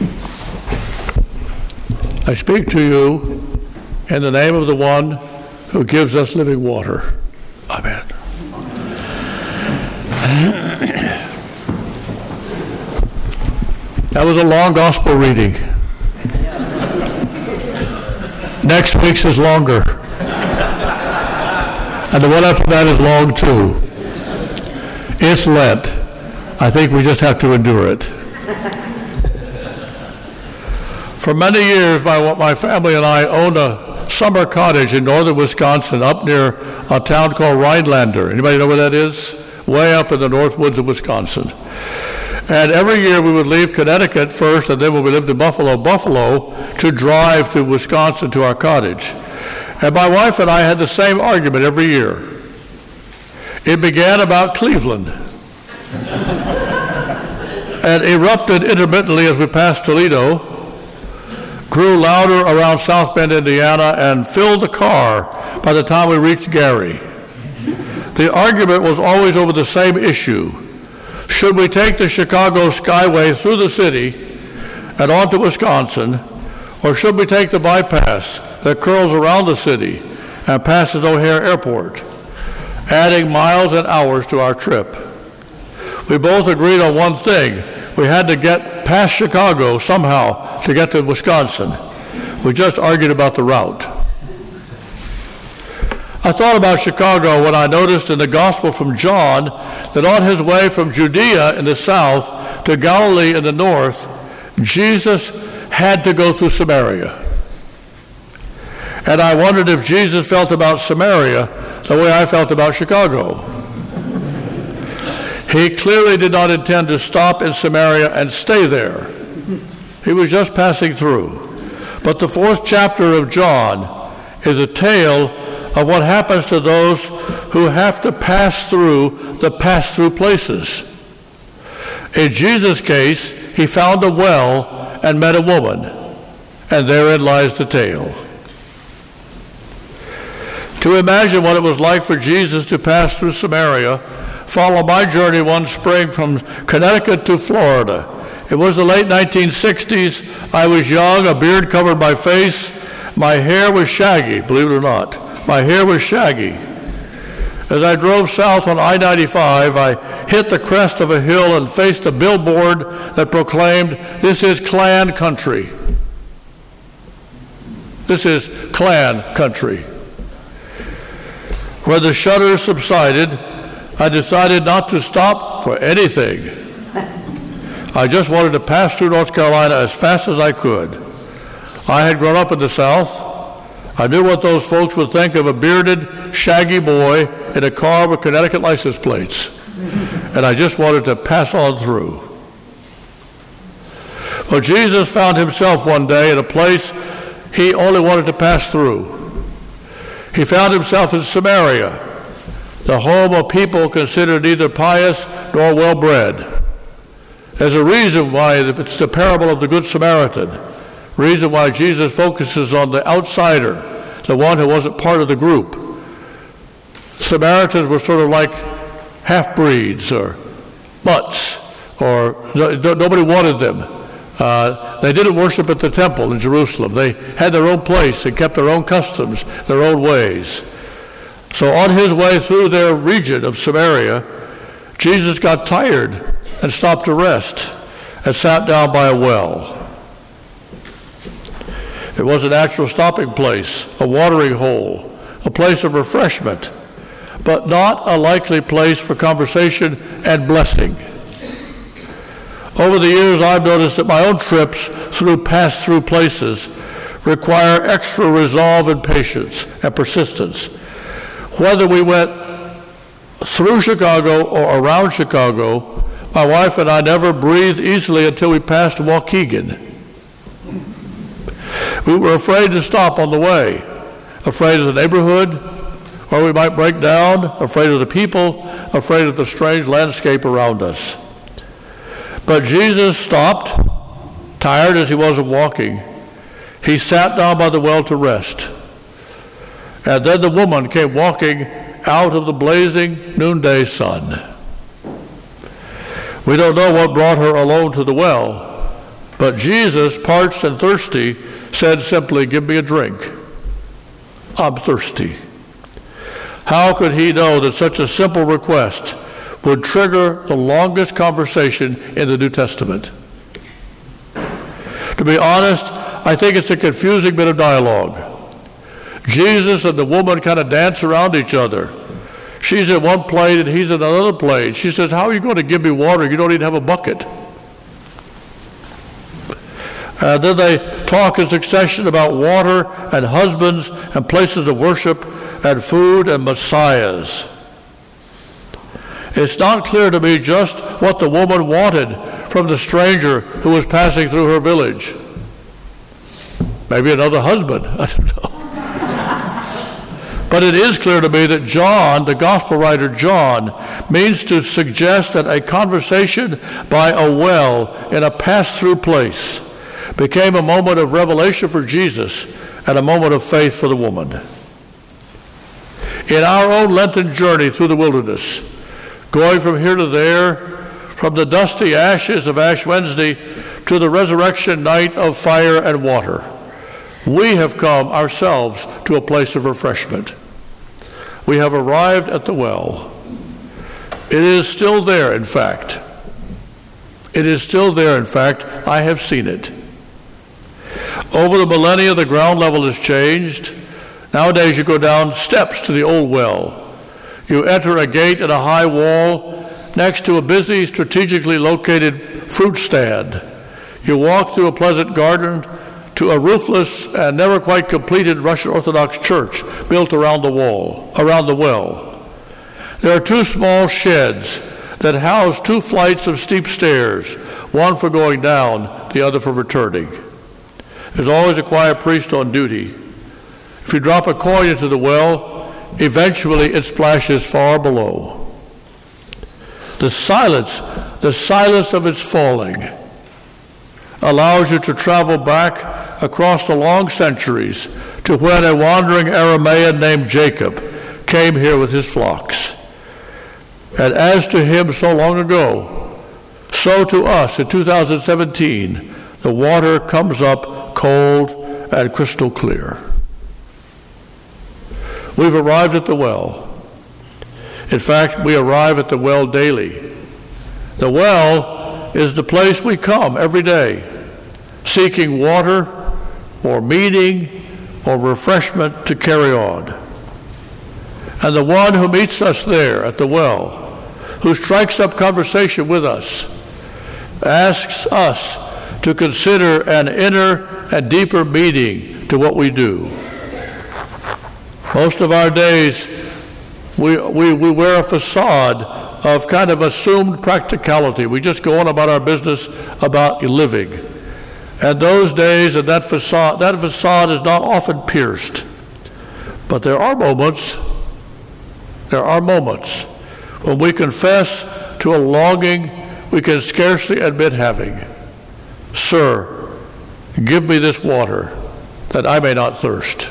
I speak to you in the name of the one who gives us living water. Amen. That was a long gospel reading. Next week's is longer. And the one after that is long too. It's Lent. I think we just have to endure it. For many years, my family and I owned a summer cottage in northern Wisconsin up near a town called Rhinelander. Anybody know where that is? Way up in the north woods of Wisconsin. And every year we would leave Connecticut first, and then when we lived in Buffalo, to drive to Wisconsin to our cottage. And my wife and I had the same argument every year. It began about Cleveland and erupted intermittently as we passed Toledo, grew louder around South Bend, Indiana, and filled the car by the time we reached Gary. The argument was always over the same issue. Should we take the Chicago Skyway through the city and on to Wisconsin, or should we take the bypass that curls around the city and passes O'Hare Airport, adding miles and hours to our trip? We both agreed on one thing. We had to get past Chicago somehow to get to Wisconsin. We just argued about the route. I thought about Chicago when I noticed in the Gospel from John that on his way from Judea in the south to Galilee in the north, Jesus had to go through Samaria. And I wondered if Jesus felt about Samaria the way I felt about Chicago. He clearly did not intend to stop in Samaria and stay there. He was just passing through. But the 4th chapter of John is a tale of what happens to those who have to pass through the pass-through places. In Jesus' case, he found a well and met a woman, and therein lies the tale. To imagine what it was like for Jesus to pass through Samaria, follow my journey one spring from Connecticut to Florida. It was the late 1960s. I was young, a beard covered my face. My hair was shaggy, believe it or not. My hair was shaggy. As I drove south on I-95, I hit the crest of a hill and faced a billboard that proclaimed, "This is Klan country." This is Klan country. When the shudders subsided, I decided not to stop for anything. I just wanted to pass through North Carolina as fast as I could. I had grown up in the South. I knew what those folks would think of a bearded, shaggy boy in a car with Connecticut license plates. And I just wanted to pass on through. Well, Jesus found himself one day in a place he only wanted to pass through. He found himself in Samaria, the home of people considered neither pious nor well-bred. There's a reason why it's the parable of the Good Samaritan. Reason why Jesus focuses on the outsider, the one who wasn't part of the group. Samaritans were sort of like half-breeds or mutts, or nobody wanted them. They didn't worship at the temple in Jerusalem. They had their own place and kept their own customs, their own ways. So on his way through their region of Samaria, Jesus got tired and stopped to rest and sat down by a well. It was a natural stopping place, a watering hole, a place of refreshment, but not a likely place for conversation and blessing. Over the years, I've noticed that my own trips through pass-through places require extra resolve and patience and persistence. Whether we went through Chicago or around Chicago, my wife and I never breathed easily until we passed Waukegan. We were afraid to stop on the way, afraid of the neighborhood, where we might break down, afraid of the people, afraid of the strange landscape around us. But Jesus stopped, tired as he was of walking. He sat down by the well to rest. And then the woman came walking out of the blazing noonday sun. We don't know what brought her alone to the well, But Jesus, parched and thirsty, said simply, "Give me a drink. I'm thirsty." How could he know that such a simple request would trigger the longest conversation in the New Testament? To be honest, I think it's a confusing bit of dialogue. Jesus and the woman kind of dance around each other. She's at one plate and he's at another plate. She says, "How are you going to give me water? You don't even have a bucket." Then they talk in succession about water and husbands and places of worship and food and messiahs. It's not clear to me just what the woman wanted from the stranger who was passing through her village. Maybe another husband, I don't know. But it is clear to me that John, the gospel writer John, means to suggest that a conversation by a well in a pass-through place became a moment of revelation for Jesus and a moment of faith for the woman. In our own Lenten journey through the wilderness, going from here to there, from the dusty ashes of Ash Wednesday to the resurrection night of fire and water, we have come ourselves to a place of refreshment. We have arrived at the well. It is still there, in fact. It is still there, in fact. I have seen it. Over the millennia, the ground level has changed. Nowadays, you go down steps to the old well. You enter a gate and a high wall next to a busy, strategically located fruit stand. You walk through a pleasant garden to a roofless and never quite completed Russian Orthodox church built around the well. There are two small sheds that house two flights of steep stairs, one for going down, the other for returning. There's always a quiet priest on duty. If you drop a coin into the well, eventually it splashes far below. The silence of its falling allows you to travel back across the long centuries to when a wandering Aramaean named Jacob came here with his flocks. And as to him so long ago, so to us in 2017, the water comes up cold and crystal clear. We've arrived at the well. In fact, we arrive at the well daily. The well is the place we come every day, seeking water or meaning or refreshment to carry on. And the one who meets us there at the well, who strikes up conversation with us, asks us to consider an inner and deeper meaning to what we do. Most of our days, we wear a facade of kind of assumed practicality. We just go on about our business, about living. And those days and that facade is not often pierced. But there are moments when we confess to a longing we can scarcely admit having. "Sir, give me this water that I may not thirst."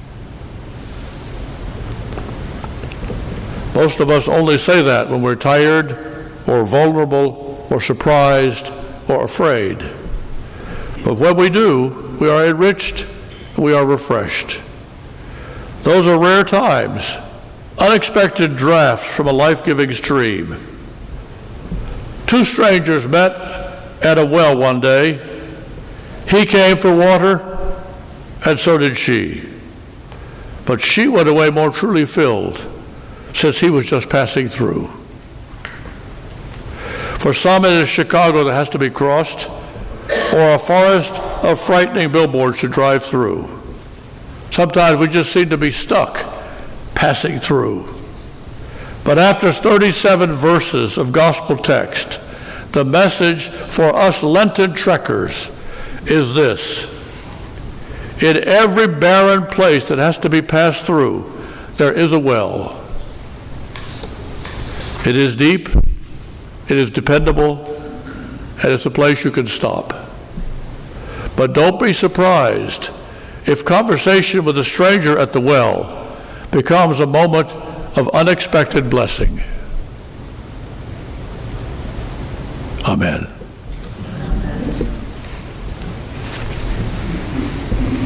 Most of us only say that when we're tired or vulnerable or surprised or afraid. But when we do, we are enriched, we are refreshed. Those are rare times, unexpected drafts from a life-giving stream. Two strangers met at a well one day. He came for water, and so did she. But she went away more truly filled, since he was just passing through. For some, it is Chicago that has to be crossed, or a forest of frightening billboards to drive through. Sometimes we just seem to be stuck passing through. But after 37 verses of gospel text, the message for us Lenten trekkers is this: in every barren place that has to be passed through, there is a well. It is deep, it is dependable, and it's a place you can stop. But don't be surprised if conversation with a stranger at the well becomes a moment of unexpected blessing. Amen.